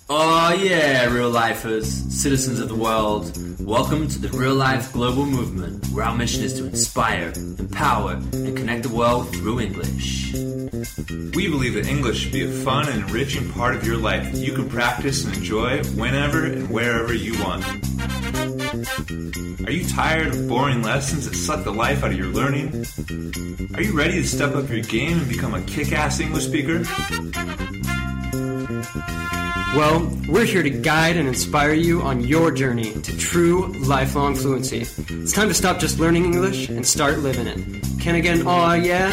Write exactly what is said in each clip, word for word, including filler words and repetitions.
Oh yeah, real lifers, citizens of the world. Welcome to the Real Life Global Movement, where our mission is to inspire, empower, and connect the world through English. We believe that English should be a fun and enriching part of your life that you can practice and enjoy whenever and wherever you want. Are you tired of boring lessons that suck the life out of your learning? Are you ready to step up your game and become a kick-ass English speaker? Well, we're here to guide and inspire you on your journey to true lifelong fluency. It's time to stop just learning English and start living it. Can I get an aw yeah?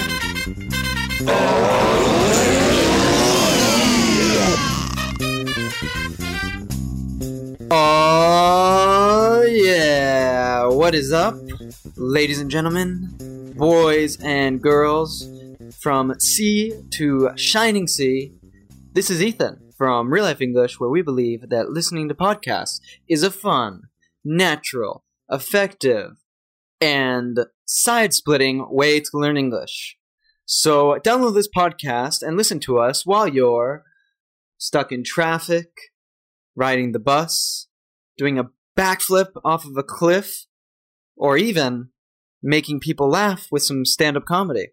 Oh yeah! What is up, ladies and gentlemen, boys and girls, from sea to shining sea? This is Ethan from Real Life English, where we believe that listening to podcasts is a fun, natural, effective, and side-splitting way to learn English. So download this podcast and listen to us while you're stuck in traffic, riding the bus, doing a backflip off of a cliff, or even making people laugh with some stand-up comedy.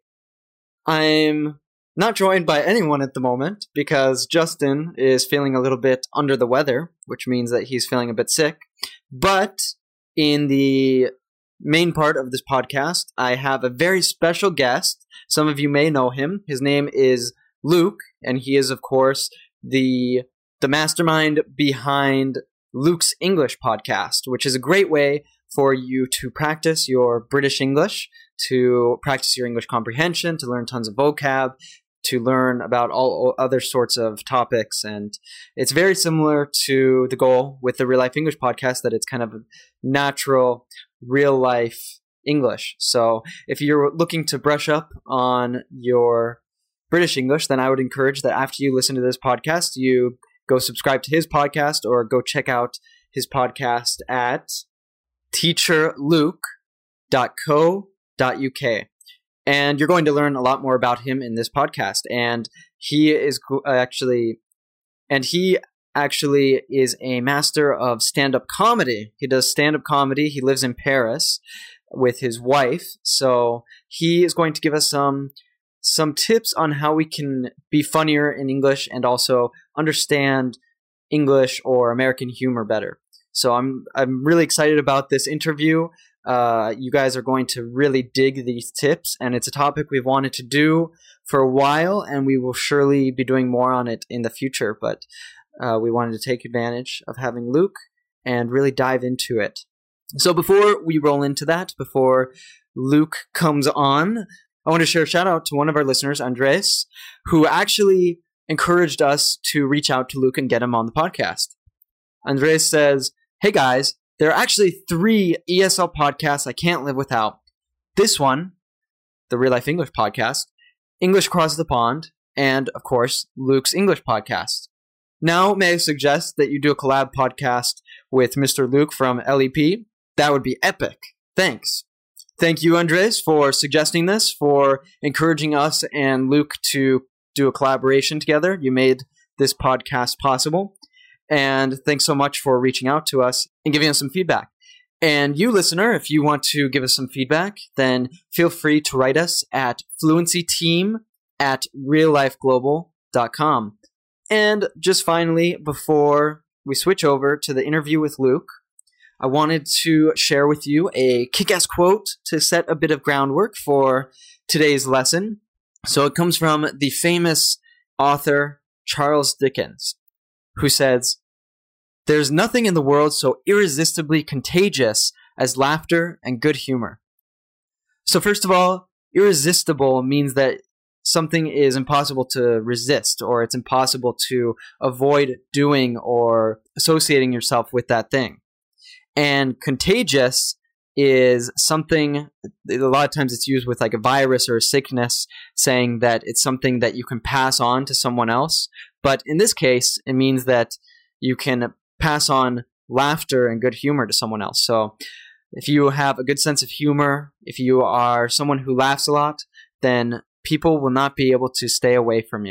I'm not joined by anyone at the moment because Justin is feeling a little bit under the weather, which means that he's feeling a bit sick. But in the main part of this podcast, I have a very special guest. Some of you may know him. His name is Luke, and he is, of course, the the mastermind behind Luke's English podcast, which is a great way for you to practice your British English, to practice your English comprehension, to learn tons of vocab, to learn about all other sorts of topics. And it's very similar to the goal with the Real Life English podcast, that it's kind of a natural, real life English. So if you're looking to brush up on your British English, then I would encourage that after you listen to this podcast, you go subscribe to his podcast or go check out his podcast at teacher luke dot co dot u k. And you're going to learn a lot more about him in this podcast. And he is actually, and he actually is a master of stand-up comedy. He does stand-up comedy. He lives in Paris with his wife. So he is going to give us some some tips on how we can be funnier in English and also understand English or American humor better. So I'm I'm really excited about this interview. Uh, you guys are going to really dig these tips, and it's a topic we've wanted to do for a while, and we will surely be doing more on it in the future, but uh, we wanted to take advantage of having Luke and really dive into it. So before we roll into that, before Luke comes on, I want to share a shout out to one of our listeners, Andres, who actually encouraged us to reach out to Luke and get him on the podcast. Andres says, "Hey guys, there are actually three E S L podcasts I can't live without. This one, the Real Life English podcast, English Across the Pond, and, of course, Luke's English podcast. Now, may I suggest that you do a collab podcast with Mister Luke from L E P? That would be epic. Thanks." Thank you, Andres, for suggesting this, for encouraging us and Luke to do a collaboration together. You made this podcast possible. And thanks so much for reaching out to us and giving us some feedback. And you, listener, if you want to give us some feedback, then feel free to write us at fluencyteam at reallifeglobal dot com. And just finally, before we switch over to the interview with Luke, I wanted to share with you a kick-ass quote to set a bit of groundwork for today's lesson. So it comes from the famous author Charles Dickens, who says, "There's nothing in the world so irresistibly contagious as laughter and good humor." So first of all, irresistible means that something is impossible to resist, or it's impossible to avoid doing or associating yourself with that thing. And contagious is something, a lot of times it's used with like a virus or a sickness, saying that it's something that you can pass on to someone else. But in this case, it means that you can pass on laughter and good humor to someone else. So if you have a good sense of humor, if you are someone who laughs a lot, then people will not be able to stay away from you.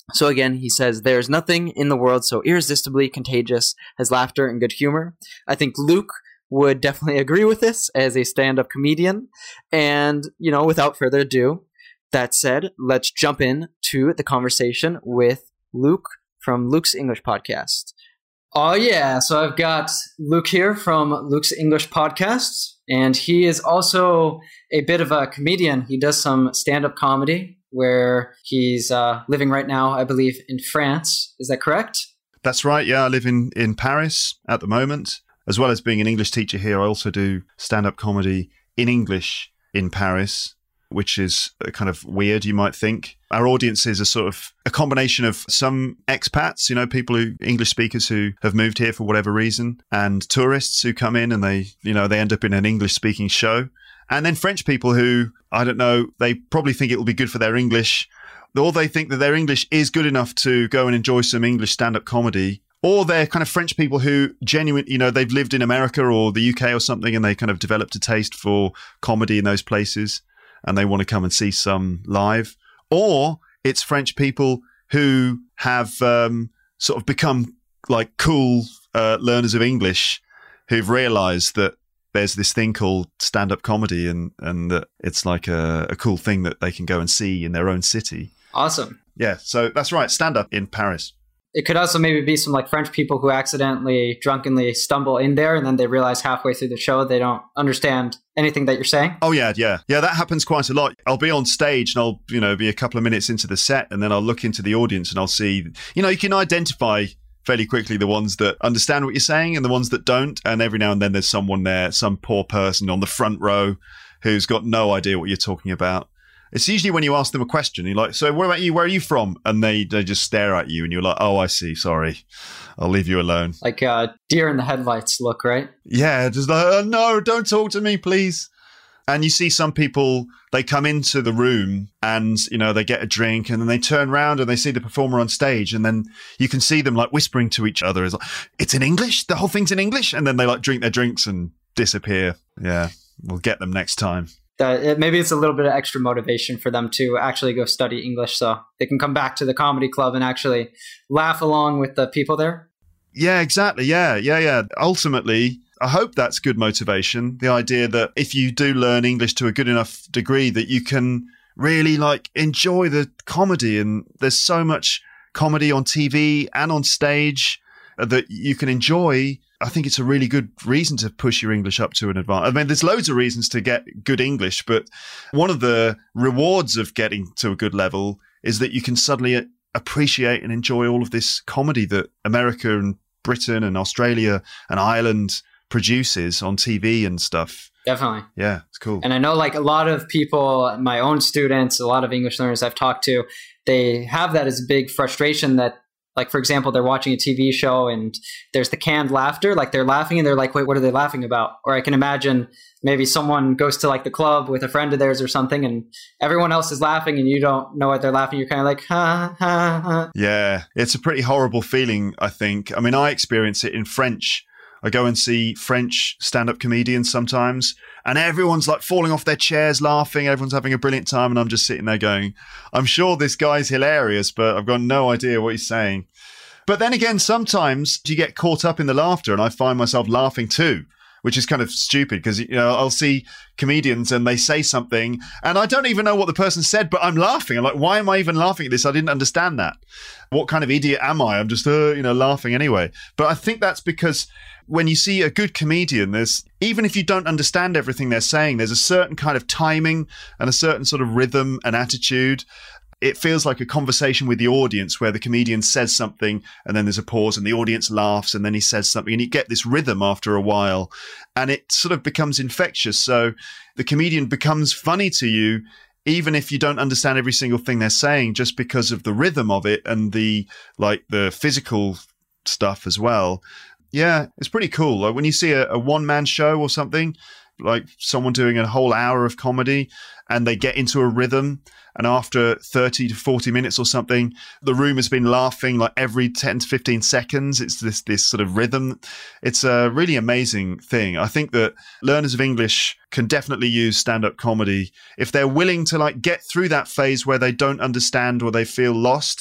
So again, he says, there's nothing in the world so irresistibly contagious as laughter and good humor. I think Luke would definitely agree with this as a stand-up comedian. And, you know, without further ado, that said, let's jump in to the conversation with Luke from Luke's English Podcast. Oh yeah, so I've got Luke here from Luke's English Podcast, and he is also a bit of a comedian. He does some stand-up comedy where he's uh, living right now, I believe, in France. Is that correct? That's right, yeah. I live in, in Paris at the moment. As well as being an English teacher here, I also do stand-up comedy in English in Paris, which is kind of weird, you might think. Our audiences are sort of a combination of some expats, you know, people who, English speakers who have moved here for whatever reason, and tourists who come in and they, you know, they end up in an English-speaking show. And then French people who, I don't know, they probably think it will be good for their English, or they think that their English is good enough to go and enjoy some English stand-up comedy. Or they're kind of French people who genuine, you know, they've lived in America or the U K or something, and they kind of developed a taste for comedy in those places, and they want to come and see some live. Or it's French people who have um, sort of become like cool uh, learners of English, who've realized that there's this thing called stand-up comedy, and, and that it's like a, a cool thing that they can go and see in their own city. Awesome. Yeah, so that's right, stand-up in Paris. It could also maybe be some like French people who accidentally, drunkenly stumble in there, and then they realize halfway through the show they don't understand anything that you're saying. Oh yeah, yeah, yeah. That happens quite a lot. I'll be on stage and I'll, you know, be a couple of minutes into the set, and then I'll look into the audience and I'll see, you know, you can identify fairly quickly the ones that understand what you're saying and the ones that don't. And every now and then there's someone there, some poor person on the front row who's got no idea what you're talking about. It's usually when you ask them a question, you're like, so what about you? Where are you from? And they, they just stare at you and you're like, oh, I see. Sorry. I'll leave you alone. Like uh, deer in the headlights look, right? Yeah. Just like, oh, no, don't talk to me, please. And you see some people, they come into the room and, you know, they get a drink and then they turn around and they see the performer on stage. And then you can see them like whispering to each other. It's like, it's in English? The whole thing's in English? And then they like drink their drinks and disappear. Yeah. We'll get them next time. That it, maybe it's a little bit of extra motivation for them to actually go study English so they can come back to the comedy club and actually laugh along with the people there. Yeah, exactly. Yeah, yeah, yeah. Ultimately, I hope that's good motivation. The idea that if you do learn English to a good enough degree that you can really like enjoy the comedy, and there's so much comedy on T V and on stage that you can enjoy. I think it's a really good reason to push your English up to an advantage. I mean, there's loads of reasons to get good English, but one of the rewards of getting to a good level is that you can suddenly appreciate and enjoy all of this comedy that America and Britain and Australia and Ireland produces on T V and stuff. Definitely. Yeah, it's cool. And I know like a lot of people, my own students, a lot of English learners I've talked to, they have that as a big frustration that, like, for example, they're watching a T V show and there's the canned laughter. Like, they're laughing and they're like, wait, what are they laughing about? Or I can imagine maybe someone goes to, like, the club with a friend of theirs or something and everyone else is laughing and you don't know what they're laughing. You're kind of like, ha, ha, ha. Yeah, it's a pretty horrible feeling, I think. I mean, I experience it in French. I go and see French stand-up comedians sometimes, and everyone's like falling off their chairs laughing. Everyone's having a brilliant time, and I'm just sitting there going, I'm sure this guy's hilarious, but I've got no idea what he's saying. But then again, sometimes you get caught up in the laughter, and I find myself laughing too, which is kind of stupid because, you know, I'll see comedians and they say something, and I don't even know what the person said, but I'm laughing. I'm like, why am I even laughing at this? I didn't understand that. What kind of idiot am I? I'm just, uh, you know, laughing anyway. But I think that's because when you see a good comedian, there's, even if you don't understand everything they're saying, there's a certain kind of timing and a certain sort of rhythm and attitude. It feels like a conversation with the audience where the comedian says something and then there's a pause and the audience laughs and then he says something, and you get this rhythm after a while and it sort of becomes infectious. So the comedian becomes funny to you even if you don't understand every single thing they're saying, just because of the rhythm of it and the, like, the physical stuff as well. Yeah, it's pretty cool. Like when you see a, a one-man show or something, like someone doing a whole hour of comedy and they get into a rhythm, and after thirty to forty minutes or something, the room has been laughing like every ten to fifteen seconds. It's this this sort of rhythm. It's a really amazing thing. I think that learners of English can definitely use stand-up comedy if they're willing to like get through that phase where they don't understand or they feel lost.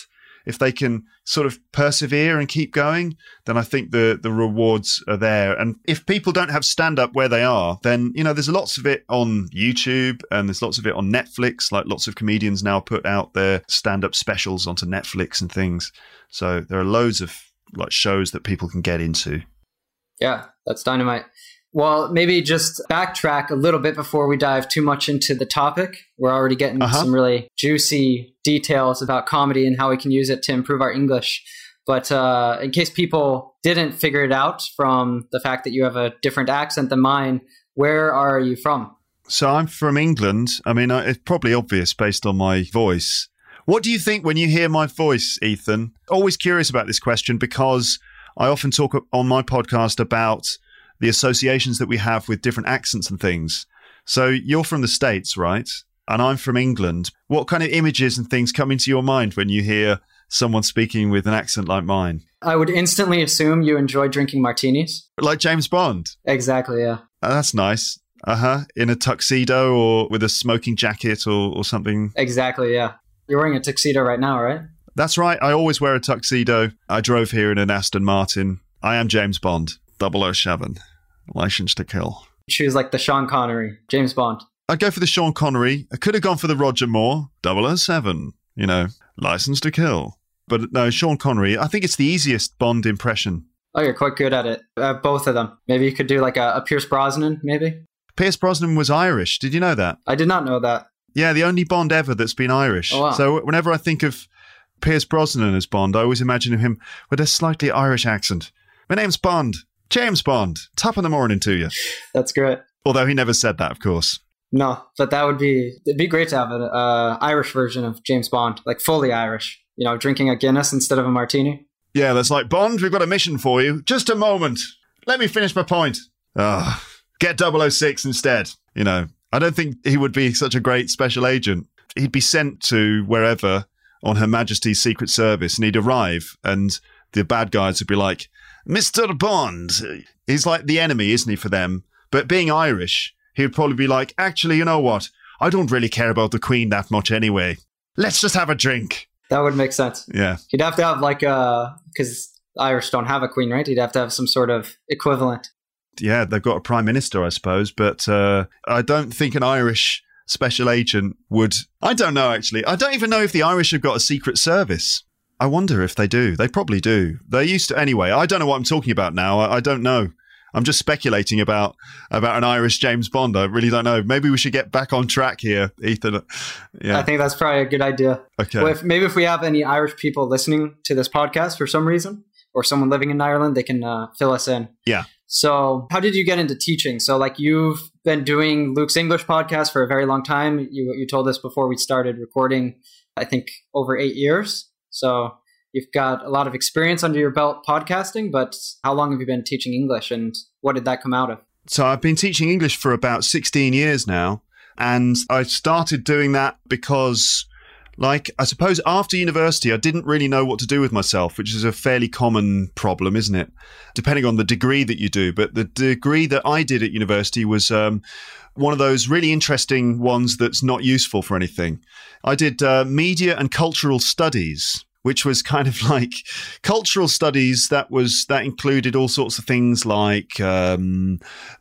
if they can sort of persevere and keep going, then I think the the rewards are there. And if people don't have stand-up where they are, then, you know, there's lots of it on YouTube and there's lots of it on Netflix. Like lots of comedians now put out their stand-up specials onto Netflix and things. So there are loads of like shows that people can get into. Yeah, that's dynamite. Well, maybe just backtrack a little bit before we dive too much into the topic. We're already getting uh-huh. some really juicy details about comedy and how we can use it to improve our English. But uh, in case people didn't figure it out from the fact that you have a different accent than mine, where are you from? So I'm from England. I mean, it's probably obvious based on my voice. What do you think when you hear my voice, Ethan? Always curious about this question because I often talk on my podcast about the associations that we have with different accents and things. So you're from the States, right? And I'm from England. What kind of images and things come into your mind when you hear someone speaking with an accent like mine? I would instantly assume you enjoy drinking martinis. Like James Bond? Exactly, yeah. Oh, that's nice. Uh-huh. In a tuxedo or with a smoking jacket or, or something? Exactly, yeah. You're wearing a tuxedo right now, right? That's right. I always wear a tuxedo. I drove here in an Aston Martin. I am James Bond, double oh seven. License to Kill. Choose like the Sean Connery, James Bond. I'd go for the Sean Connery. I could have gone for the Roger Moore, double oh seven, you know, License to Kill. But no, Sean Connery, I think it's the easiest Bond impression. Oh, you're quite good at it. Uh, both of them. Maybe you could do like a, a Pierce Brosnan, maybe? Pierce Brosnan was Irish. Did you know that? I did not know that. Yeah, the only Bond ever that's been Irish. Oh, wow. So whenever I think of Pierce Brosnan as Bond, I always imagine him with a slightly Irish accent. My name's Bond. James Bond. Top of the morning to you. That's great. Although he never said that, of course. No, but that would be, it'd be great to have an uh, Irish version of James Bond, like fully Irish, you know, drinking a Guinness instead of a martini. Yeah, that's like, Bond, we've got a mission for you. Just a moment. Let me finish my point. Ah, get double oh six instead. You know, I don't think he would be such a great special agent. He'd be sent to wherever on Her Majesty's Secret Service and he'd arrive and the bad guys would be like, Mister Bond. He's like the enemy, isn't he, for them? But being Irish, he would probably be like, actually, you know what? I don't really care about the Queen that much anyway. Let's just have a drink. That would make sense. Yeah. He'd have to have like a, because Irish don't have a queen, right? He'd have to have some sort of equivalent. Yeah, they've got a prime minister, I suppose. But uh, I don't think an Irish special agent would. I don't know, actually. I don't even know if the Irish have got a secret service. I wonder if they do. They probably do. They used to. Anyway, I don't know what I'm talking about now. I, I don't know. I'm just speculating about about an Irish James Bond. I really don't know. Maybe we should get back on track here, Ethan. Yeah. I think that's probably a good idea. Okay. Well, if, maybe if we have any Irish people listening to this podcast for some reason, or someone living in Ireland, they can uh, fill us in. Yeah. So how did you get into teaching? So like you've been doing Luke's English podcast for a very long time. You you told us before we started recording, I think over eight years. So you've got a lot of experience under your belt podcasting, but how long have you been teaching English and what did that come out of? So I've been teaching English for about sixteen years now. And I started doing that because, like, I suppose after university, I didn't really know what to do with myself, which is a fairly common problem, isn't it? Depending on the degree that you do. But the degree that I did at university was um, one of those really interesting ones that's not useful for anything. I did uh, media and cultural studies, which was kind of like cultural studies that was that included all sorts of things like um,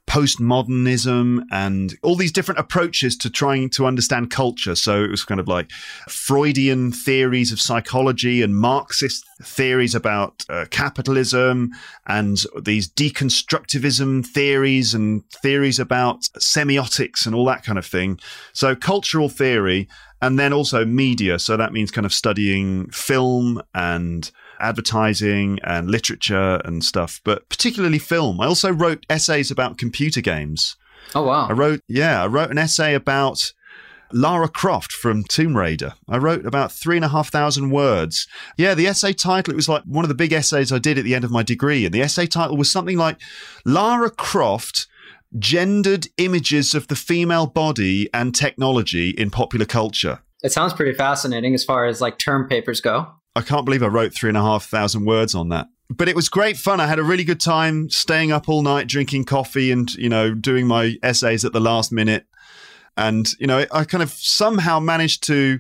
postmodernism and all these different approaches to trying to understand culture. So it was kind of like Freudian theories of psychology and Marxist theories about uh, capitalism and these deconstructivism theories and theories about semiotics and all that kind of thing. So cultural theory. And then also media. So that means kind of studying film and advertising and literature and stuff, but particularly film. I also wrote essays about computer games. Oh, wow. I wrote, yeah, I wrote an essay about Lara Croft from Tomb Raider. I wrote about three and a half thousand words. Yeah, the essay title, it was like one of the big essays I did at the end of my degree. And the essay title was something like Lara Croft, Gendered Images of the Female Body and Technology in Popular Culture. It sounds pretty fascinating as far as like term papers go. I can't believe I wrote three and a half thousand words on that. But it was great fun. I had a really good time staying up all night, drinking coffee and, you know, doing my essays at the last minute. And, you know, I kind of somehow managed to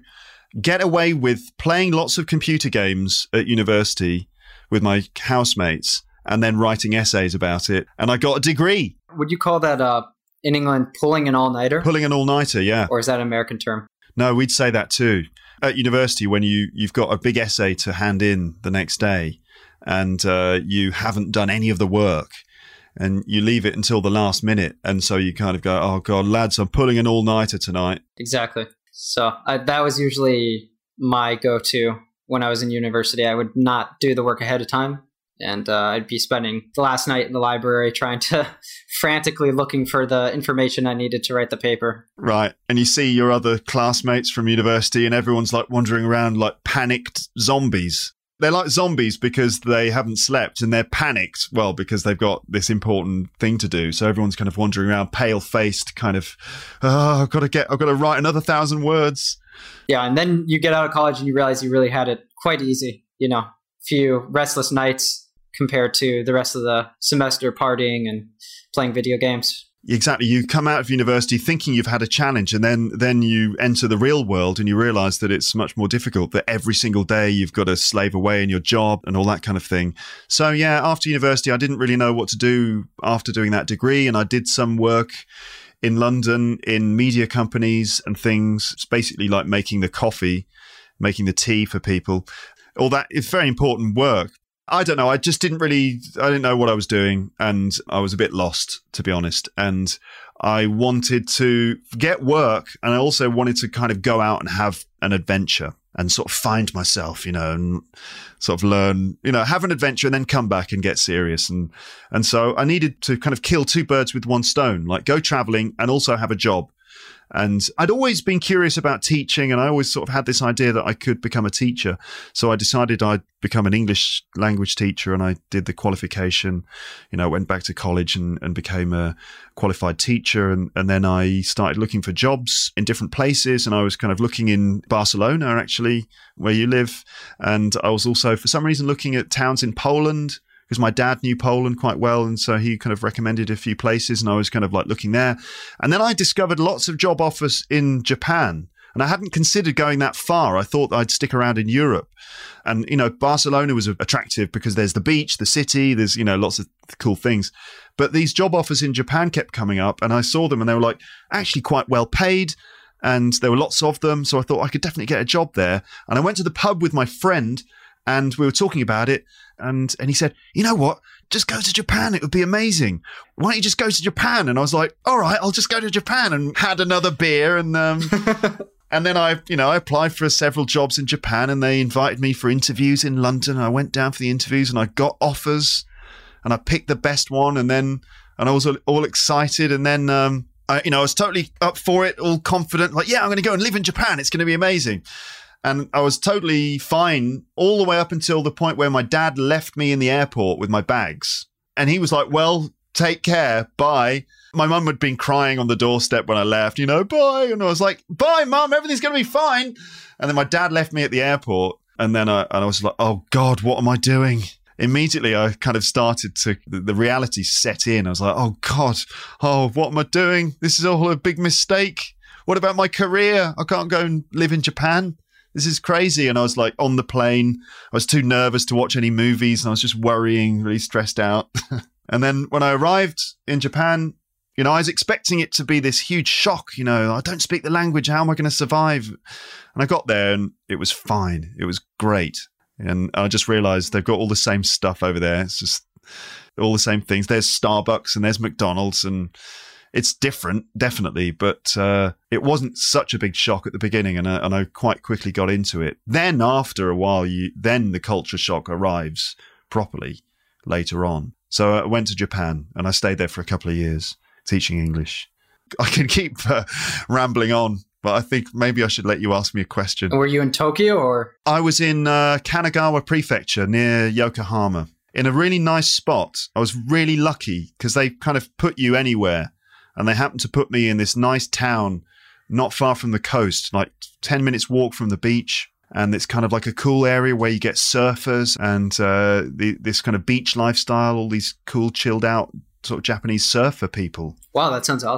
get away with playing lots of computer games at university with my housemates and then writing essays about it. And I got a degree. Would you call that, uh, in England, pulling an all-nighter? Pulling an all-nighter, yeah. Or is that an American term? No, we'd say that too. At university, when you, you've got a big essay to hand in the next day and uh, you haven't done any of the work and you leave it until the last minute. And so you kind of go, oh, God, lads, I'm pulling an all-nighter tonight. Exactly. So I, that was usually my go-to when I was in university. I would not do the work ahead of time. And uh, I'd be spending the last night in the library trying to frantically looking for the information I needed to write the paper. Right. And you see your other classmates from university and everyone's like wandering around like panicked zombies. They're like zombies because they haven't slept and they're panicked. Well, because they've got this important thing to do. So everyone's kind of wandering around pale faced, kind of, oh, I've got to get, I've got to write another thousand words. Yeah. And then you get out of college and you realize you really had it quite easy. You know, few restless nights compared to the rest of the semester partying and playing video games. Exactly. You come out of university thinking you've had a challenge and then then you enter the real world and you realize that it's much more difficult, that every single day you've got to slave away in your job and all that kind of thing. So yeah, after university, I didn't really know what to do after doing that degree. And I did some work in London in media companies and things. It's basically like making the coffee, making the tea for people. All that is very important work. I don't know. I just didn't really, I didn't know what I was doing and I was a bit lost, to be honest. And I wanted to get work and I also wanted to kind of go out and have an adventure and sort of find myself, you know, and sort of learn, you know, have an adventure and then come back and get serious. And, and so I needed to kind of kill two birds with one stone, like go traveling and also have a job. And I'd always been curious about teaching and I always sort of had this idea that I could become a teacher. So I decided I'd become an English language teacher and I did the qualification, you know, went back to college and, and became a qualified teacher. And, and then I started looking for jobs in different places. And I was kind of looking in Barcelona, actually, where you live. And I was also, for some reason, looking at towns in Poland, because my dad knew Poland quite well. And so he kind of recommended a few places and I was kind of like looking there. And then I discovered lots of job offers in Japan. And I hadn't considered going that far. I thought I'd stick around in Europe. And, you know, Barcelona was attractive because there's the beach, the city, there's, you know, lots of cool things. But these job offers in Japan kept coming up and I saw them and they were like actually quite well paid. And there were lots of them. So I thought I could definitely get a job there. And I went to the pub with my friend and we were talking about it. And and he said, you know what, just go to Japan. It would be amazing. Why don't you just go to Japan? And I was like, all right, I'll just go to Japan, and had another beer. And um, and then I, you know, I applied for several jobs in Japan and they invited me for interviews in London. I went down for the interviews and I got offers and I picked the best one. And then and I was all, all excited. And then, um, I, you know, I was totally up for it, all confident, like, yeah, I'm going to go and live in Japan. It's going to be amazing. And I was totally fine all the way up until the point where my dad left me in the airport with my bags. And he was like, well, take care. Bye. My mum had been crying on the doorstep when I left, you know, bye. And I was like, bye, mum, everything's going to be fine. And then my dad left me at the airport. And then I, and I was like, oh, God, what am I doing? Immediately, I kind of started to, the, the reality set in. I was like, oh, God, oh, what am I doing? This is all a big mistake. What about my career? I can't go and live in Japan. This is crazy. And I was like on the plane. I was too nervous to watch any movies and I was just worrying, really stressed out. And then when I arrived in Japan, you know, I was expecting it to be this huge shock. You know, I don't speak the language. How am I going to survive? And I got there and it was fine. It was great. And I just realized they've got all the same stuff over there. It's just all the same things. There's Starbucks and there's McDonald's and it's different, definitely, but uh, it wasn't such a big shock at the beginning, and I, and I quite quickly got into it. Then, after a while, you then the culture shock arrives properly later on. So I went to Japan, and I stayed there for a couple of years teaching English. I can keep uh, rambling on, but I think maybe I should let you ask me a question. Were you in Tokyo or? I was in uh, Kanagawa Prefecture near Yokohama, in a really nice spot. I was really lucky because they kind of put you anywhere. And they happened to put me in this nice town not far from the coast, like ten minutes walk from the beach. And it's kind of like a cool area where you get surfers and uh, the, this kind of beach lifestyle, all these cool, chilled out sort of Japanese surfer people. Wow, that sounds awesome.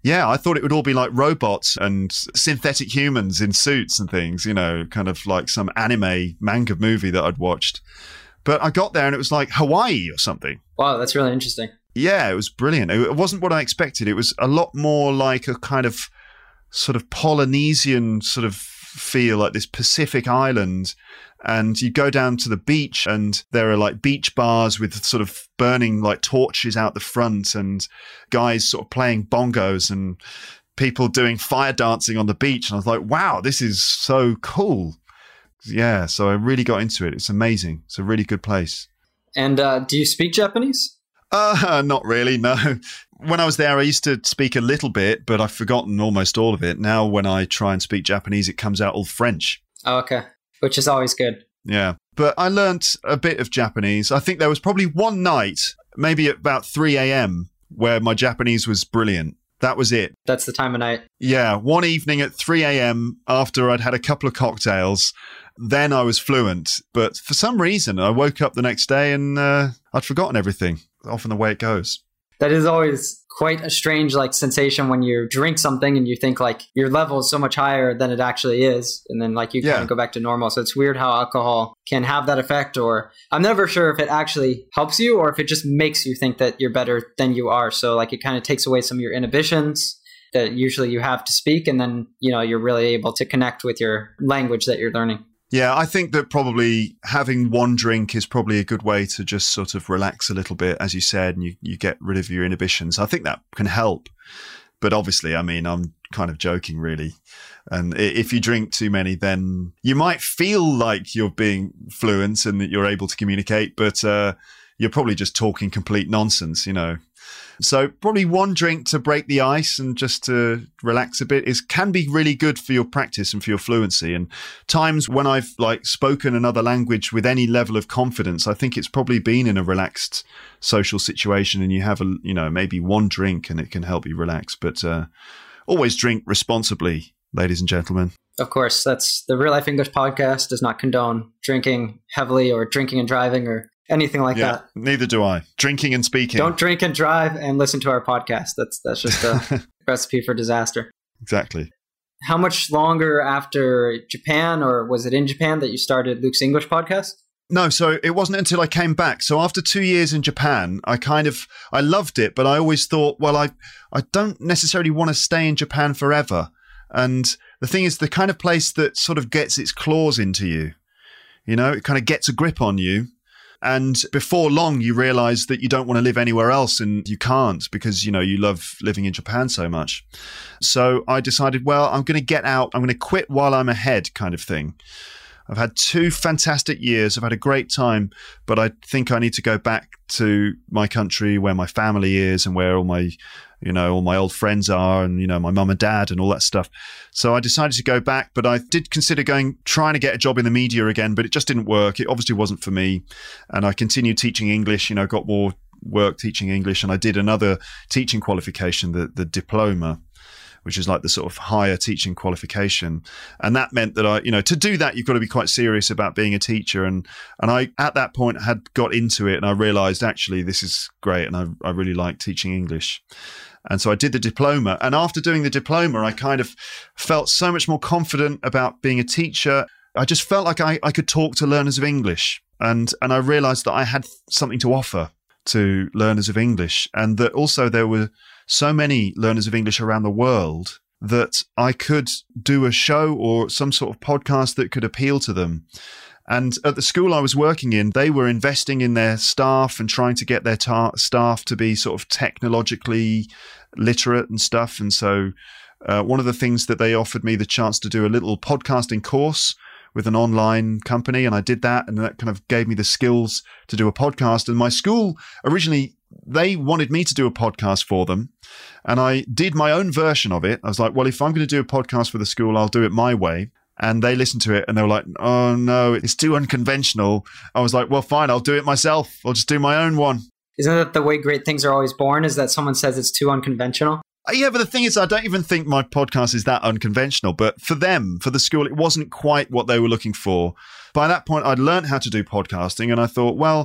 Yeah, I thought it would all be like robots and synthetic humans in suits and things, you know, kind of like some anime manga movie that I'd watched. But I got there and it was like Hawaii or something. Wow, that's really interesting. Yeah, it was brilliant. It wasn't what I expected. It was a lot more like a kind of sort of Polynesian sort of feel, like this Pacific island. And you go down to the beach and there are like beach bars with sort of burning like torches out the front and guys sort of playing bongos and people doing fire dancing on the beach. And I was like, wow, this is so cool. Yeah, so I really got into it. It's amazing. It's a really good place. And uh, do you speak Japanese? Uh, not really, no. When I was there, I used to speak a little bit, but I've forgotten almost all of it. Now when I try and speak Japanese, it comes out all French. Oh, okay. Which is always good. Yeah. But I learnt a bit of Japanese. I think there was probably one night, maybe at about three a.m., where my Japanese was brilliant. That was it. That's the time of night. Yeah. One evening at three a.m., after I'd had a couple of cocktails, then I was fluent. But for some reason, I woke up the next day and uh, I'd forgotten everything. Often the way it goes. That is always quite a strange like sensation when you drink something and you think like your level is so much higher than it actually is. And then like you yeah. kind of go back to normal. So it's weird how alcohol can have that effect, or I'm never sure if it actually helps you or if it just makes you think that you're better than you are. So like it kind of takes away some of your inhibitions that usually you have to speak. And then, you know, you're really able to connect with your language that you're learning. Yeah, I think that probably having one drink is probably a good way to just sort of relax a little bit, as you said, and you, you get rid of your inhibitions. I think that can help. But obviously, I mean, I'm kind of joking, really. And if you drink too many, then you might feel like you're being fluent and that you're able to communicate, but uh, you're probably just talking complete nonsense, you know. So probably one drink to break the ice and just to relax a bit is can be really good for your practice and for your fluency. And times when I've like spoken another language with any level of confidence, I think it's probably been in a relaxed social situation and you have a, you know, maybe one drink and it can help you relax. But uh, always drink responsibly, ladies and gentlemen. Of course, that's the Real Life English podcast does not condone drinking heavily or drinking and driving or anything like yeah, that. Neither do I. Drinking and speaking. Don't drink and drive and listen to our podcast. That's that's just a recipe for disaster. Exactly. How much longer after Japan, or was it in Japan that you started Luke's English podcast? No, so it wasn't until I came back. So after two years in Japan, I kind of, I loved it, but I always thought, well, I, I don't necessarily want to stay in Japan forever. And the thing is, the kind of place that sort of gets its claws into you, you know, it kind of gets a grip on you. And before long, you realize that you don't want to live anywhere else and you can't because, you know, you love living in Japan so much. So I decided, well, I'm going to get out. I'm going to quit while I'm ahead kind of thing. I've had two fantastic years. I've had a great time, but I think I need to go back to my country where my family is and where all my, you know, all my old friends are and, you know, my mum and dad and all that stuff. So I decided to go back, but I did consider going, trying to get a job in the media again, but it just didn't work. It obviously wasn't for me. And I continued teaching English, you know, got more work teaching English. And I did another teaching qualification, the, the diploma, which is like the sort of higher teaching qualification. And that meant that I, you know, to do that, you've got to be quite serious about being a teacher. And, and I, at that point, had got into it and I realized actually this is great. And I, I really like teaching English. And so I did the diploma. And after doing the diploma, I kind of felt so much more confident about being a teacher. I just felt like I, I could talk to learners of English. And, and I realized that I had something to offer to learners of English. And that also there were so many learners of English around the world that I could do a show or some sort of podcast that could appeal to them. And at the school I was working in, they were investing in their staff and trying to get their ta- staff to be sort of technologically literate and stuff. And so uh, one of the things that they offered me the chance to do a little podcasting course with an online company. And I did that. And that kind of gave me the skills to do a podcast. And my school originally, they wanted me to do a podcast for them. And I did my own version of it. I was like, well, if I'm going to do a podcast for the school, I'll do it my way. And they listened to it and they were like, oh, no, it's too unconventional. I was like, well, fine, I'll do it myself. I'll just do my own one. Isn't that the way great things are always born, is that someone says it's too unconventional? Yeah, but the thing is, I don't even think my podcast is that unconventional. But for them, for the school, it wasn't quite what they were looking for. By that point, I'd learned how to do podcasting and I thought, well,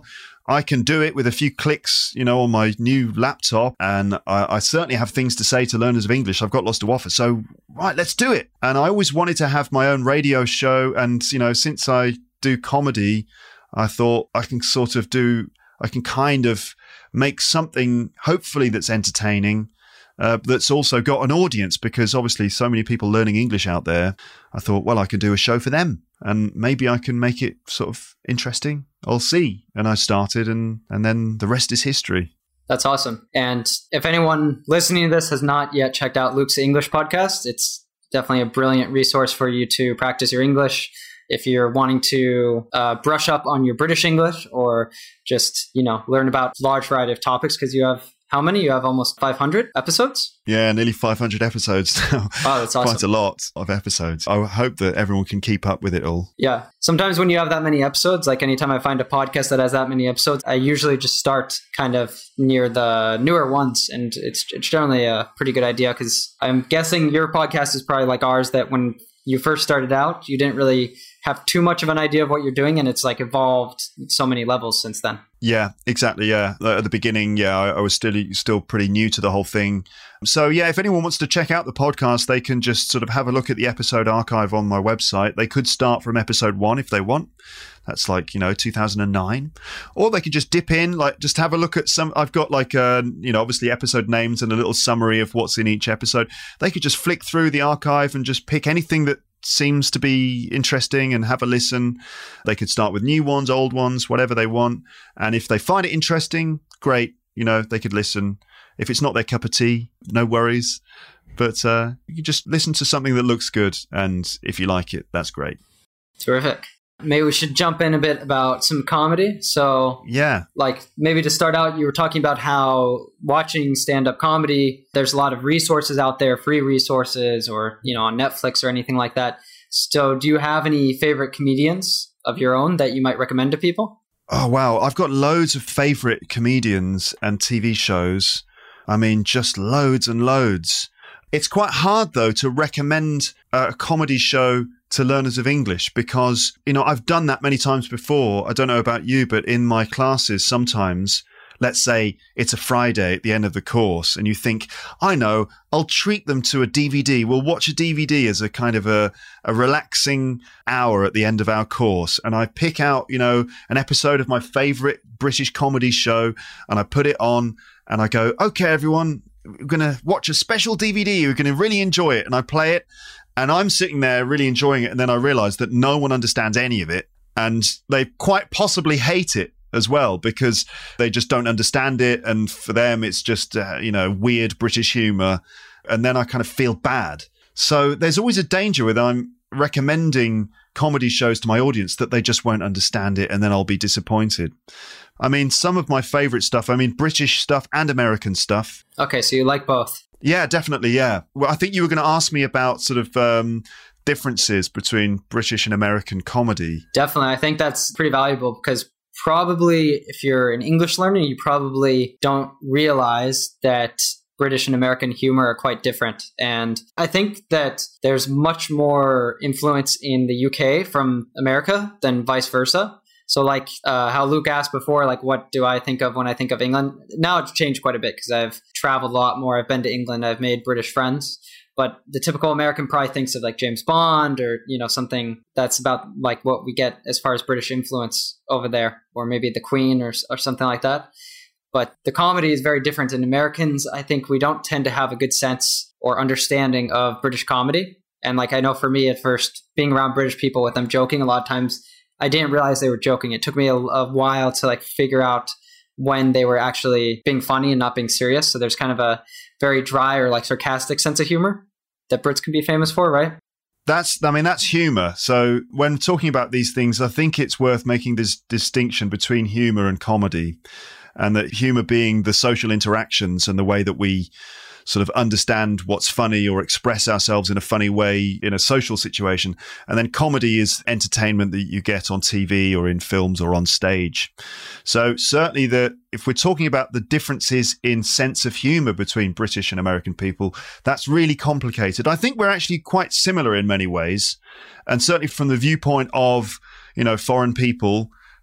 I can do it with a few clicks, you know, on my new laptop. And I, I certainly have things to say to learners of English. I've got lots to offer. So, right, let's do it. And I always wanted to have my own radio show. And, you know, since I do comedy, I thought I can sort of do, I can kind of make something, hopefully, that's entertaining. Uh, that's also got an audience, because obviously so many people learning English out there. I thought, well, I could do a show for them and maybe I can make it sort of interesting. I'll see. And I started, and, and then the rest is history. That's awesome. And if anyone listening to this has not yet checked out Luke's English podcast, it's definitely a brilliant resource for you to practice your English. If you're wanting to uh, brush up on your British English, or just, you know, learn about a large variety of topics, because you have, how many? You have almost five hundred episodes? Yeah, nearly five hundred episodes now. Oh, that's awesome. Quite a lot of episodes. I hope that everyone can keep up with it all. Yeah. Sometimes when you have that many episodes, like anytime I find a podcast that has that many episodes, I usually just start kind of near the newer ones. And it's, it's generally a pretty good idea, because I'm guessing your podcast is probably like ours, that when you first started out, you didn't really have too much of an idea of what you're doing, and it's like evolved so many levels since then. Yeah, exactly. Yeah. At the beginning, yeah, I, I was still still pretty new to the whole thing. So yeah, if anyone wants to check out the podcast, they can just sort of have a look at the episode archive on my website. They could start from episode one if they want. That's like, you know, two thousand nine. Or they could just dip in, like just have a look at some, I've got like, uh, you know, obviously episode names and a little summary of what's in each episode. They could just flick through the archive and just pick anything that seems to be interesting and have a listen. They could start with new ones, old ones, whatever they want. And if they find it interesting, great. You know, they could listen. If it's not their cup of tea, no worries. But uh, you can just listen to something that looks good. And if you like it, that's great. Terrific. Maybe we should jump in a bit about some comedy. So, yeah, like maybe to start out, you were talking about how watching stand-up comedy, there's a lot of resources out there, free resources, or, you know, on Netflix or anything like that. So do you have any favorite comedians of your own that you might recommend to people? Oh, wow. I've got loads of favorite comedians and T V shows. I mean, just loads and loads. It's quite hard, though, to recommend a comedy show to learners of English, because, you know, I've done that many times before. I don't know about you, but in my classes, sometimes, let's say it's a Friday at the end of the course and you think, I know, I'll treat them to a D V D. We'll watch a D V D as a kind of a, a relaxing hour at the end of our course. And I pick out, you know, an episode of my favorite British comedy show and I put it on and I go, okay, everyone, we're going to watch a special D V D. You're going to really enjoy it. And I play it. And I'm sitting there really enjoying it. And then I realize that no one understands any of it. And they quite possibly hate it as well, because they just don't understand it. And for them, it's just, uh, you know, weird British humor. And then I kind of feel bad. So there's always a danger with I'm recommending comedy shows to my audience that they just won't understand it. And then I'll be disappointed. I mean, some of my favorite stuff, I mean, British stuff and American stuff. Okay, so you like both. Yeah, definitely. Yeah. Well, I think you were going to ask me about sort of um, differences between British and American comedy. Definitely. I think that's pretty valuable, because probably if you're an English learner, you probably don't realize that British and American humor are quite different. And I think that there's much more influence in the U K from America than vice versa. So like uh, how Luke asked before, like, what do I think of when I think of England? Now it's changed quite a bit because I've traveled a lot more. I've been to England. I've made British friends. But the typical American probably thinks of like James Bond or, you know, something that's about like what we get as far as British influence over there, or maybe the Queen or, or something like that. But the comedy is very different. And Americans, I think we don't tend to have a good sense or understanding of British comedy. And like I know for me at first, being around British people with them joking, a lot of times I didn't realize they were joking. It took me a, a while to like figure out when they were actually being funny and not being serious. So there's kind of a very dry or like sarcastic sense of humor that Brits can be famous for, right? That's, I mean, that's humor. So when talking about these things, I think it's worth making this distinction between humor and comedy, and that humor being the social interactions and the way that we sort of understand what's funny or express ourselves in a funny way in a social situation. And then comedy is entertainment that you get on T V or in films or on stage. So certainly that if we're talking about the differences in sense of humor between British and American people, that's really complicated. I think we're actually quite similar in many ways. And certainly from the viewpoint of, you know, foreign people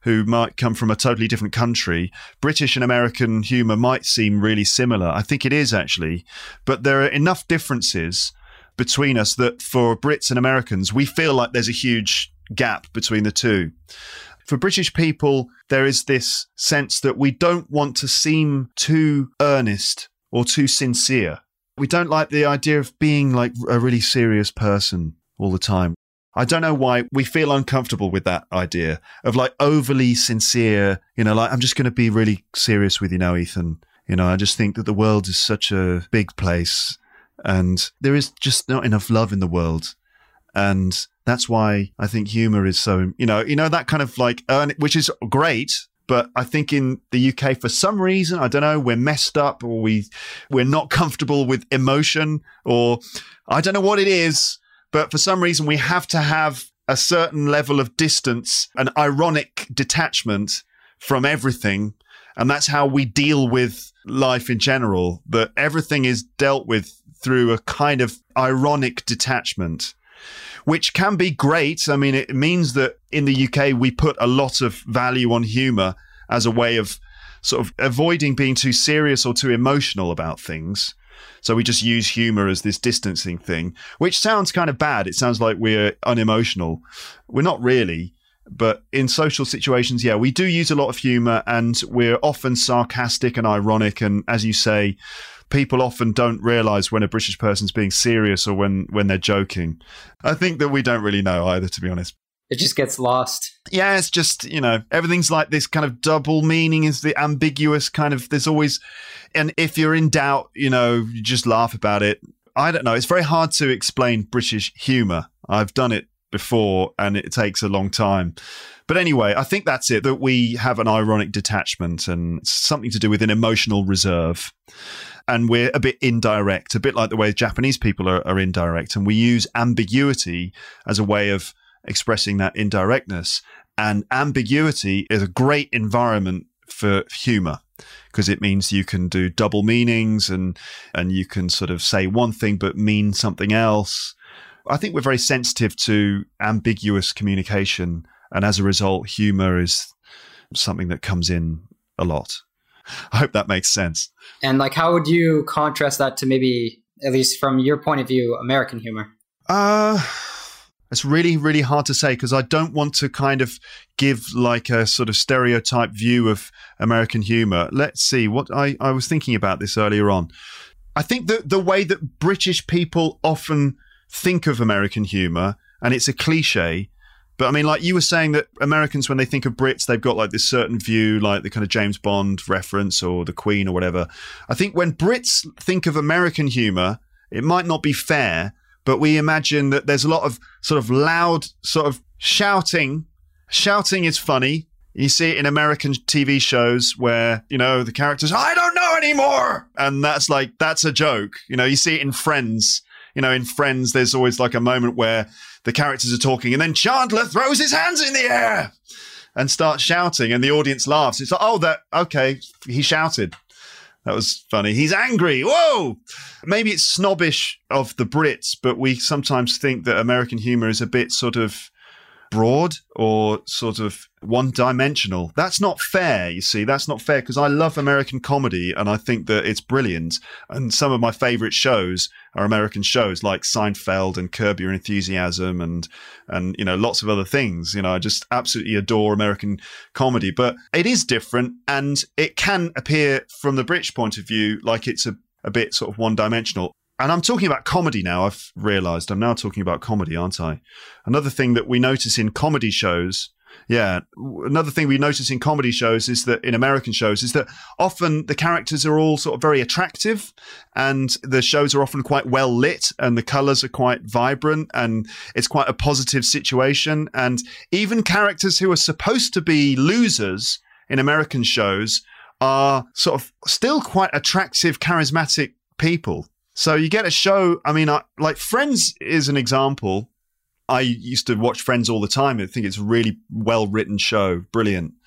who might come from a totally different country, British and American humour might seem really similar. I think it is actually, but there are enough differences between us that for Brits and Americans, we feel like there's a huge gap between the two. For British people, there is this sense that we don't want to seem too earnest or too sincere. We don't like the idea of being like a really serious person all the time. I don't know why we feel uncomfortable with that idea of like overly sincere, you know, like I'm just going to be really serious with you now, Ethan. You know, I just think that the world is such a big place and there is just not enough love in the world. And that's why I think humor is so, you know, you know, that kind of like, earn, which is great. But I think in the U K, for some reason, I don't know, we're messed up or we, we're not comfortable with emotion or I don't know what it is. But for some reason, we have to have a certain level of distance, an ironic detachment from everything. And that's how we deal with life in general, that everything is dealt with through a kind of ironic detachment, which can be great. I mean, it means that in the U K, we put a lot of value on humor as a way of sort of avoiding being too serious or too emotional about things. So we just use humor as this distancing thing, which sounds kind of bad. It sounds like we're unemotional. We're not really. But in social situations, yeah, we do use a lot of humor and we're often sarcastic and ironic. And as you say, people often don't realize when a British person's being serious or when, when they're joking. I think that we don't really know either, to be honest. It just gets lost. Yeah, it's just, you know, everything's like this kind of double meaning is the ambiguous kind of, there's always, and if you're in doubt, you know, you just laugh about it. I don't know. It's very hard to explain British humor. I've done it before and it takes a long time. But anyway, I think that's it, that we have an ironic detachment and it's something to do with an emotional reserve. And we're a bit indirect, a bit like the way Japanese people are, are indirect. And we use ambiguity as a way of expressing that indirectness. And ambiguity is a great environment for humor because it means you can do double meanings and, and you can sort of say one thing but mean something else. I think we're very sensitive to ambiguous communication. And as a result, humor is something that comes in a lot. I hope that makes sense. And like, how would you contrast that to maybe, at least from your point of view, American humor? Uh, it's really, really hard to say because I don't want to kind of give like a sort of stereotype view of American humor. Let's see what I, I was thinking about this earlier on. I think that the way that British people often think of American humor, and it's a cliche, but I mean, like you were saying that Americans, when they think of Brits, they've got like this certain view, like the kind of James Bond reference or the Queen or whatever. I think when Brits think of American humor, it might not be fair, but we imagine that there's a lot of sort of loud sort of shouting. Shouting is funny. You see it in American T V shows where, you know, the characters, I don't know anymore. And that's like, that's a joke. You know, you see it in Friends. You know, in Friends, there's always like a moment where the characters are talking and then Chandler throws his hands in the air and starts shouting and the audience laughs. It's like, oh, that, okay, he shouted. That was funny. He's angry. Whoa! Maybe it's snobbish of the Brits, but we sometimes think that American humor is a bit sort of broad or sort of one-dimensional. That's not fair, you see. That's not fair because I love American comedy and I think that it's brilliant. And some of my favorite shows are American shows like Seinfeld and Curb Your Enthusiasm and, and you know, lots of other things. You know, I just absolutely adore American comedy. But it is different and it can appear from the British point of view like it's a, a bit sort of one-dimensional. And I'm talking about comedy now, I've realized. I'm now talking about comedy, aren't I? Another thing that we notice in comedy shows, yeah, another thing we notice in comedy shows is that in American shows is that often the characters are all sort of very attractive and the shows are often quite well lit and the colors are quite vibrant and it's quite a positive situation. And even characters who are supposed to be losers in American shows are sort of still quite attractive, charismatic people. So you get a show, I mean, I, like Friends is an example. I used to watch Friends all the time. I think it's a really well-written show, brilliant.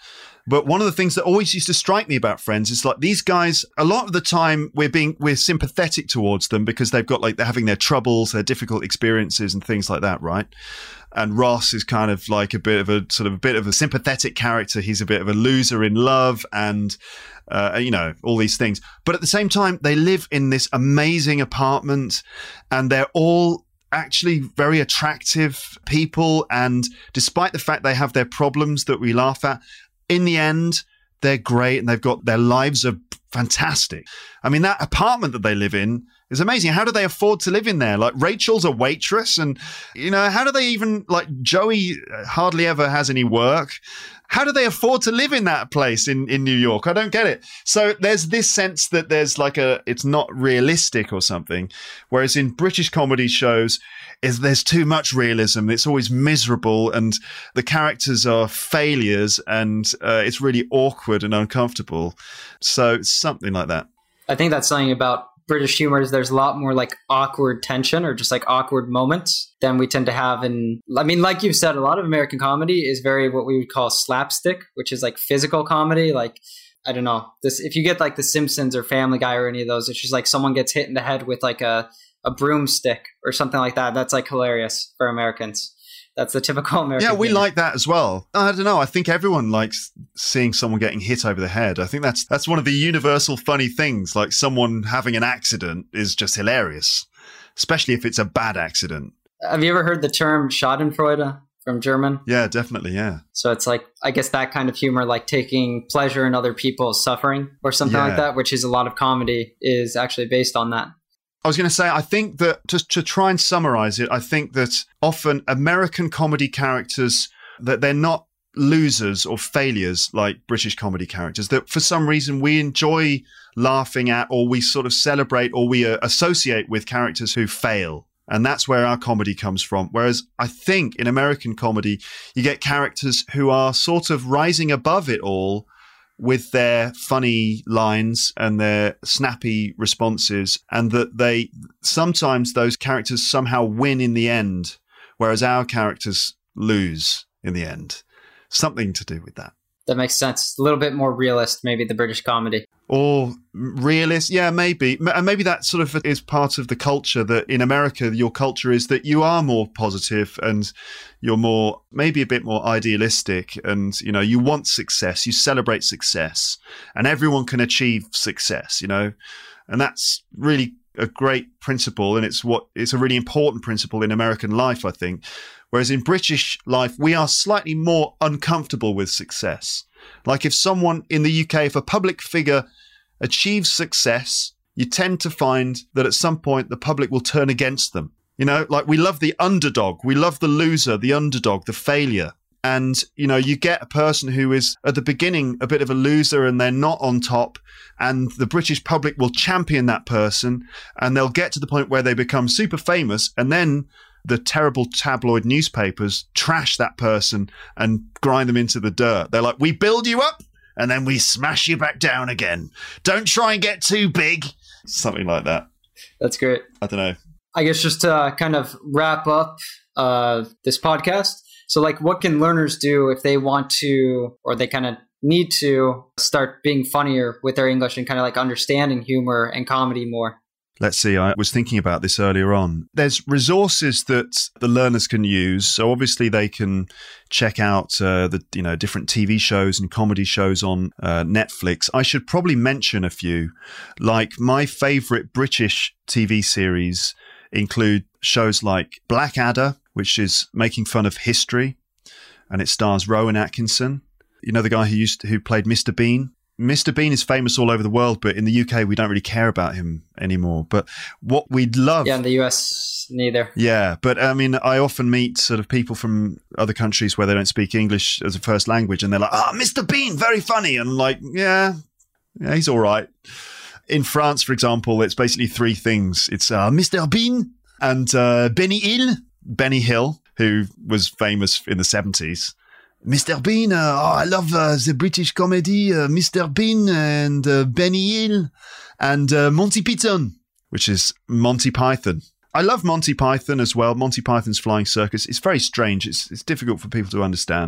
But one of the things that always used to strike me about Friends is like these guys, a lot of the time we're being, we're sympathetic towards them because they've got like, they're having their troubles, their difficult experiences and things like that, right? And Ross is kind of like a bit of a sort of a bit of a sympathetic character. He's a bit of a loser in love and, uh, you know, all these things. But at the same time, they live in this amazing apartment and they're all actually very attractive people. And despite the fact they have their problems that we laugh at, in the end, they're great and they've got their lives are fantastic. I mean, that apartment that they live in is amazing. How do they afford to live in there? Like Rachel's a waitress and, you know, how do they even, like Joey hardly ever has any work. How do they afford to live in that place in, in New York? I don't get it. So there's this sense that there's like a, it's not realistic or something. Whereas in British comedy shows, is there's too much realism. It's always miserable and the characters are failures and uh, it's really awkward and uncomfortable. So it's something like that. I think that's something about British humor is there's a lot more like awkward tension or just like awkward moments than we tend to have in, I mean, like you've said, a lot of American comedy is very what we would call slapstick, which is like physical comedy. Like, I don't know, this, if you get like The Simpsons or Family Guy or any of those, it's just like someone gets hit in the head with like a, a broomstick or something like that. That's like hilarious for Americans. That's the typical American. Yeah, we humor. like that as well. I don't know. I think everyone likes seeing someone getting hit over the head. I think that's that's one of the universal funny things. Like someone having an accident is just hilarious, especially if it's a bad accident. Have you ever heard the term Schadenfreude from German? Yeah, definitely. Yeah. So it's like, I guess that kind of humor, like taking pleasure in other people's suffering or something Yeah. like that, which is a lot of comedy is actually based on that. I was going to say, I think that just to try and summarize it, I think that often American comedy characters, that they're not losers or failures like British comedy characters, that for some reason we enjoy laughing at or we sort of celebrate or we uh, associate with characters who fail. And that's where our comedy comes from. Whereas I think in American comedy, you get characters who are sort of rising above it all with their funny lines and their snappy responses, and that they sometimes those characters somehow win in the end, whereas our characters lose in the end. Something to do with that. That makes sense. A little bit more realist, maybe, the British comedy. Or realist, yeah, maybe. And maybe that sort of is part of the culture, that in America, your culture is that you are more positive and you're more, maybe a bit more idealistic, and, you know, you want success, you celebrate success, and everyone can achieve success, you know, and that's really a great principle, and it's what it's a really important principle in American life, I think. Whereas in British life, we are slightly more uncomfortable with success. Like if someone in the U K, if a public figure achieves success, you tend to find that at some point the public will turn against them. You know, like we love the underdog. We love the loser, the underdog, the failure. And, you know, you get a person who is at the beginning a bit of a loser and they're not on top, and the British public will champion that person and they'll get to the point where they become super famous, and then the terrible tabloid newspapers trash that person and grind them into the dirt. They're like, we build you up and then we smash you back down again. Don't try and get too big. Something like that. That's great. I don't know. I guess just to uh, kind of wrap up uh, this podcast. So like, what can learners do if they want to, or they kind of need to start being funnier with their English and kind of like understanding humor and comedy more? Let's see, I was thinking about this earlier on. There's resources that the learners can use. So obviously they can check out uh, the you know different T V shows and comedy shows on uh, Netflix. I should probably mention a few. Like my favorite British T V series include shows like Blackadder, which is making fun of history, and it stars Rowan Atkinson. You know, the guy who used to, who played Mister Bean? Mister Bean is famous all over the world, but in the U K, we don't really care about him anymore. But what we'd love... Yeah, in the U S, neither. Yeah, but I mean, I often meet sort of people from other countries where they don't speak English as a first language, and they're like, ah, oh, Mister Bean, very funny. And I'm like, yeah, yeah, he's all right. In France, for example, it's basically three things. It's uh, Mister Bean and uh, Benny Hill, Benny Hill, who was famous in the seventies. Mister Bean, uh, oh, I love uh, the British comedy, uh, Mister Bean and uh, Benny Hill and uh, Monty Python, which is Monty Python. I love Monty Python as well. Monty Python's Flying Circus. It's very strange. It's it's difficult for people to understand,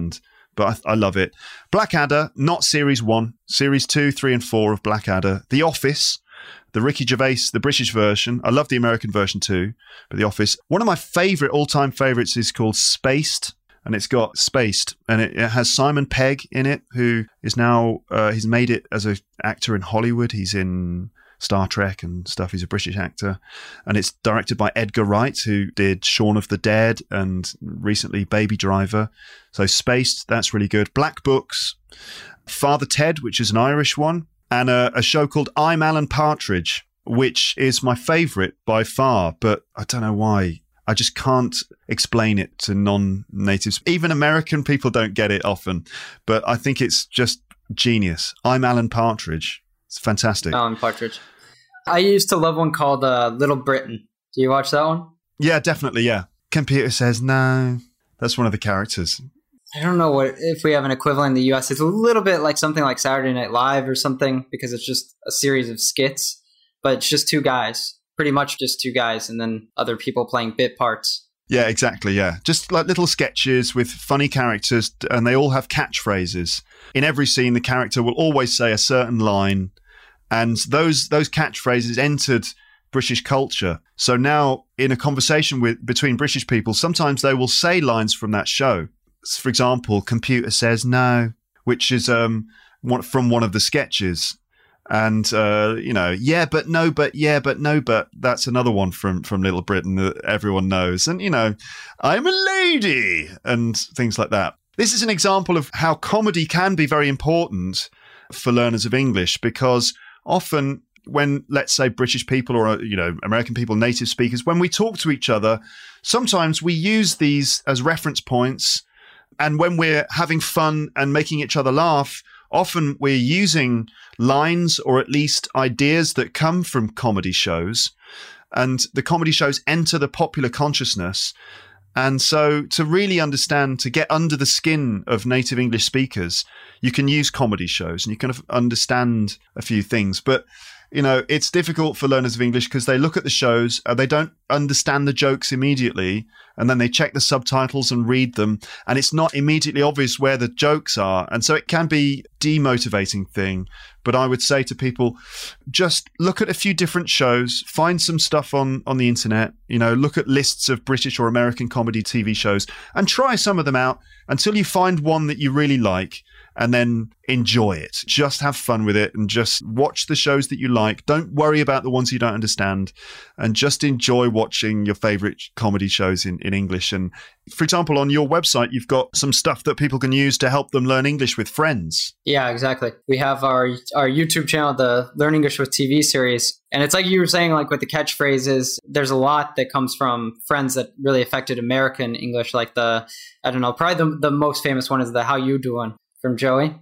but I, I love it. Blackadder, not series one, series two, three, and four of Blackadder. The Office, the Ricky Gervais, the British version. I love the American version too, but The Office. One of my favorite, all-time favorites is called Spaced, and it's got Spaced, and it, it has Simon Pegg in it, who is now, uh, he's made it as an actor in Hollywood. He's in Star Trek and stuff. He's a British actor. And it's directed by Edgar Wright, who did Shaun of the Dead and recently Baby Driver. So Spaced, that's really good. Black Books, Father Ted, which is an Irish one, and a, a show called I'm Alan Partridge, which is my favourite by far, but I don't know why. I just can't explain it to non-natives. Even American people don't get it often, but I think it's just genius. I'm Alan Partridge. It's fantastic. Alan Partridge. I used to love one called uh, Little Britain. Do you watch that one? Yeah, definitely, yeah. Computer says no. That's one of the characters. I don't know what if we have an equivalent in the U S. It's a little bit like something like Saturday Night Live or something, because it's just a series of skits, but it's just two guys. Pretty much just two guys and then other people playing bit parts. Yeah, exactly, yeah. Just like little sketches with funny characters, and they all have catchphrases. In every scene, the character will always say a certain line, and those those catchphrases entered British culture. So now, in a conversation with between British people, sometimes they will say lines from that show. For example, computer says no, which is um one, from one of the sketches. And, uh, you know, yeah, but no, but yeah, but no, but that's another one from, from Little Britain that everyone knows. And, you know, I'm a lady and things like that. This is an example of how comedy can be very important for learners of English, because often when, let's say, British people or, you know, American people, native speakers, when we talk to each other, sometimes we use these as reference points. And when we're having fun and making each other laugh, often we're using lines or at least ideas that come from comedy shows, and the comedy shows enter the popular consciousness. And so to really understand, to get under the skin of native English speakers, you can use comedy shows and you kind of understand a few things. But, you know, it's difficult for learners of English because they look at the shows, uh, they don't understand the jokes immediately, and then they check the subtitles and read them, and it's not immediately obvious where the jokes are. And so it can be a demotivating thing. But I would say to people, just look at a few different shows, find some stuff on, on the internet, you know, look at lists of British or American comedy T V shows and try some of them out until you find one that you really like. And then enjoy it. Just have fun with it and just watch the shows that you like. Don't worry about the ones you don't understand, and just enjoy watching your favorite comedy shows in, in English. And for example, on your website, you've got some stuff that people can use to help them learn English with friends. Yeah, exactly. We have our our YouTube channel, the Learn English with T V series. And it's like you were saying, like with the catchphrases, there's a lot that comes from friends that really affected American English. Like the, I don't know, probably the, the most famous one is the how you doing from Joey.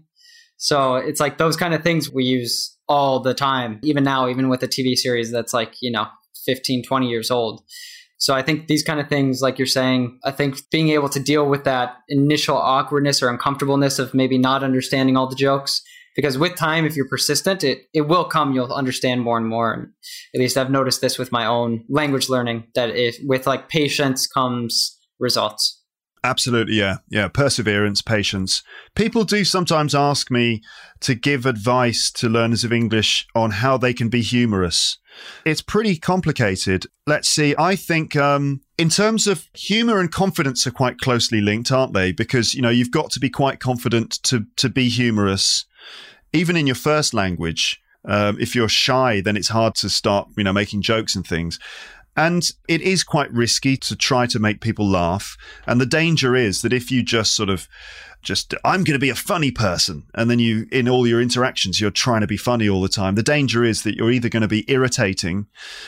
So it's like those kind of things we use all the time, even now, even with a T V series that's like, you know, fifteen, twenty years old. So I think these kind of things, like you're saying, I think being able to deal with that initial awkwardness or uncomfortableness of maybe not understanding all the jokes, because with time, if you're persistent, it, it will come, you'll understand more and more. And at least I've noticed this with my own language learning, that if with like patience comes results. Absolutely, yeah. Yeah, perseverance, patience. People do sometimes ask me to give advice to learners of English on how they can be humorous. It's pretty complicated. Let's see, I think um, in terms of humor and confidence are quite closely linked, aren't they? Because, you know, you've got to be quite confident to, to be humorous, even in your first language. Um, if you're shy, then it's hard to start, you know, making jokes and things. And it is quite risky to try to make people laugh. And the danger is that if you just sort of just, I'm going to be a funny person, and then you, in all your interactions, you're trying to be funny all the time, the danger is that you're either going to be irritating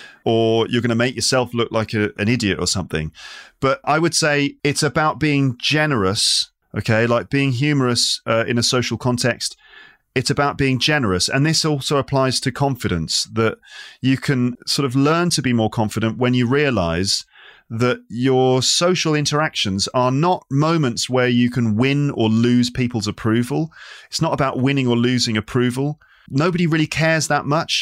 or you're going to make yourself look like a, an idiot or something. But I would say it's about being generous, okay, like being humorous uh, in a social context. It's about being generous. And this also applies to confidence, that you can sort of learn to be more confident when you realize that your social interactions are not moments where you can win or lose people's approval. It's not about winning or losing approval. Nobody really cares that much.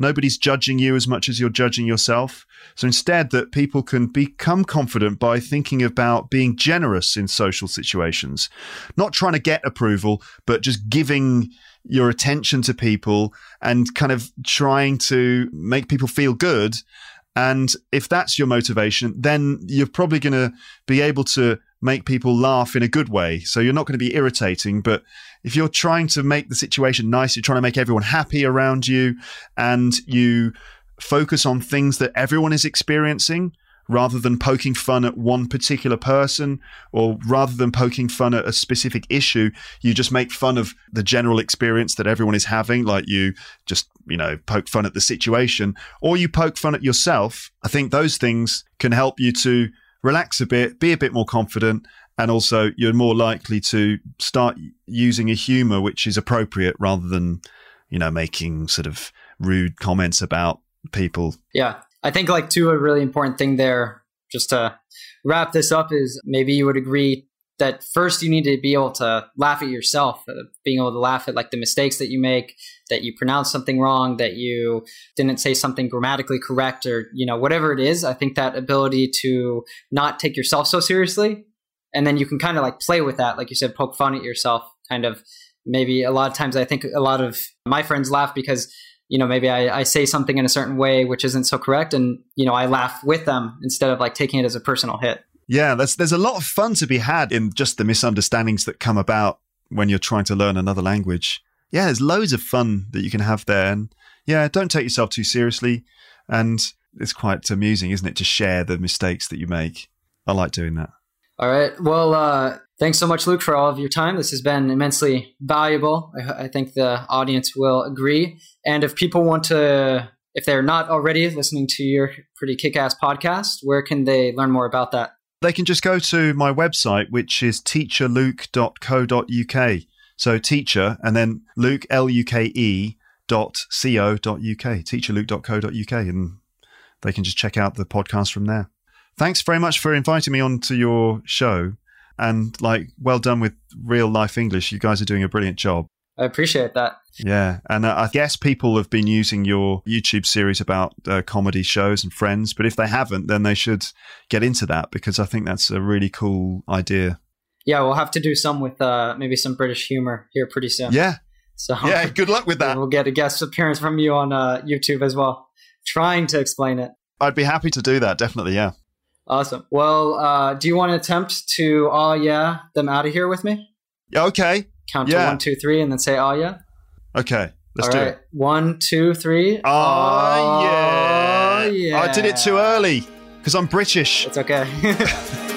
Nobody's judging you as much as you're judging yourself. So instead, that people can become confident by thinking about being generous in social situations, not trying to get approval, but just giving your attention to people and kind of trying to make people feel good. And if that's your motivation, then you're probably going to be able to make people laugh in a good way. So you're not going to be irritating, but if you're trying to make the situation nice, you're trying to make everyone happy around you, and you focus on things that everyone is experiencing rather than poking fun at one particular person, or rather than poking fun at a specific issue, you just make fun of the general experience that everyone is having. Like you just, you know, poke fun at the situation, or you poke fun at yourself. I think those things can help you to relax a bit, be a bit more confident, and also you're more likely to start using a humor which is appropriate rather than, you know, making sort of rude comments about people. Yeah. I think like too, a really important thing there, just to wrap this up, is maybe you would agree that first you need to be able to laugh at yourself, uh, being able to laugh at like the mistakes that you make, that you pronounce something wrong, that you didn't say something grammatically correct, or, you know, whatever it is. I think that ability to not take yourself so seriously, and then you can kind of like play with that. Like you said, poke fun at yourself, kind of. Maybe a lot of times I think a lot of my friends laugh because, you know, maybe I, I say something in a certain way which isn't so correct, and, you know, I laugh with them instead of like taking it as a personal hit. Yeah, there's there's a lot of fun to be had in just the misunderstandings that come about when you're trying to learn another language. Yeah, there's loads of fun that you can have there. And yeah, don't take yourself too seriously. And it's quite amusing, isn't it, to share the mistakes that you make. I like doing that. All right. Well, uh, thanks so much, Luke, for all of your time. This has been immensely valuable. I, I think the audience will agree. And if people want to, if they're not already listening to your pretty kick-ass podcast, where can they learn more about that? They can just go to my website, which is teacher luke dot co dot uk. So teacher, and then Luke, L U K E, dot co dot uk, teacher luke dot co dot uk, and they can just check out the podcast from there. Thanks very much for inviting me on to your show, and like, well done with Real Life English. You guys are doing a brilliant job. I appreciate that. Yeah, and uh, I guess people have been using your YouTube series about uh, comedy shows and Friends, but if they haven't, then they should get into that, because I think that's a really cool idea. Yeah, we'll have to do some with uh, maybe some British humor here pretty soon. Yeah. So yeah, good luck with that. We'll get a guest appearance from you on uh, YouTube as well, trying to explain it. I'd be happy to do that, definitely, yeah. Awesome. Well, uh, do you want to attempt to, oh yeah, them out of here with me? Yeah, okay. Count yeah. to one, two, three, and then say, oh yeah. Okay, let's All do right. it. One, two, three. Oh, oh yeah. yeah. I did it too early because I'm British. It's okay.